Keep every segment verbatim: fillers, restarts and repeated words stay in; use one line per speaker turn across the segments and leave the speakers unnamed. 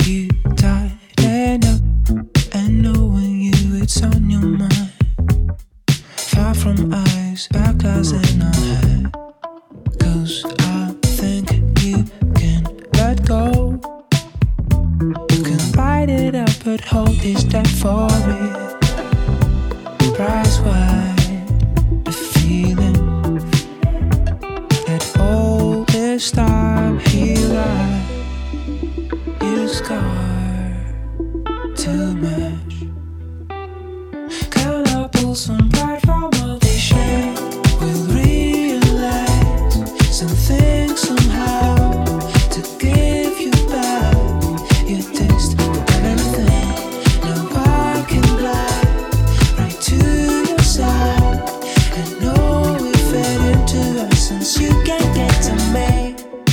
you tighten up and knowing you, it's on your mind. Far from eyes, back eyes in our head. Cause I think you can let go. You can bite it up, but hold this step for it. Price wide, the feeling that all this time he lied. You scar too much. Can I pull some pride from all they share? We'll realize something somehow to give you back your taste of everything. Now I can glide right to your side and know we fed into essence. You can't get to me.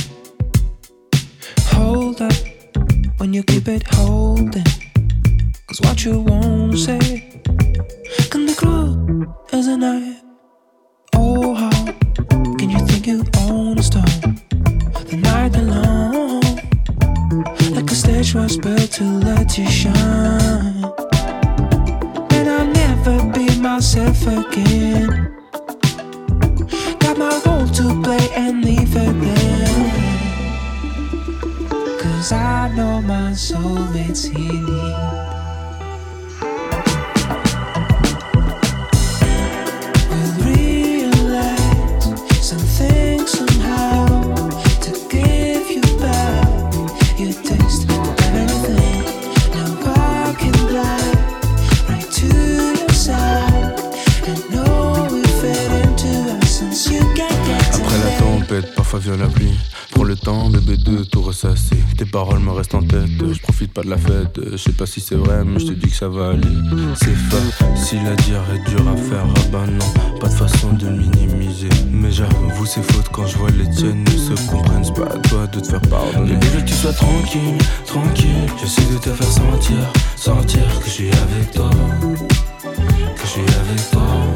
Hold up when you keep it holding, cause what you won't say can be cruel as a knife. Oh, how can you think you own a stone? The night alone, like a stage was built to let you shine. And I'll never be myself again. Got my role to play and leave it there. Cause I know my soulmate's healing. Something somehow to give you back your taste of everything. Now I can glide right to your side and know we fit into essence. You can't get to
Après la tempête, parfois vient la pluie. Prends le temps, bébé, de tout ressasser. Tes paroles me restent en tête. Je profite pas de la fête. Je sais pas si c'est vrai, mais je te dis que ça va aller. C'est facile à dire et dur à faire. Ah bah non, pas de façon de minimiser. Mais j'avoue, c'est faute quand je vois les tiennes ne se comprennent. C'est pas à toi de te faire pardonner. Bébé, je veux que tu sois tranquille, tranquille. J'essaie de te faire sentir, sentir que je suis avec toi. Que je suis avec toi.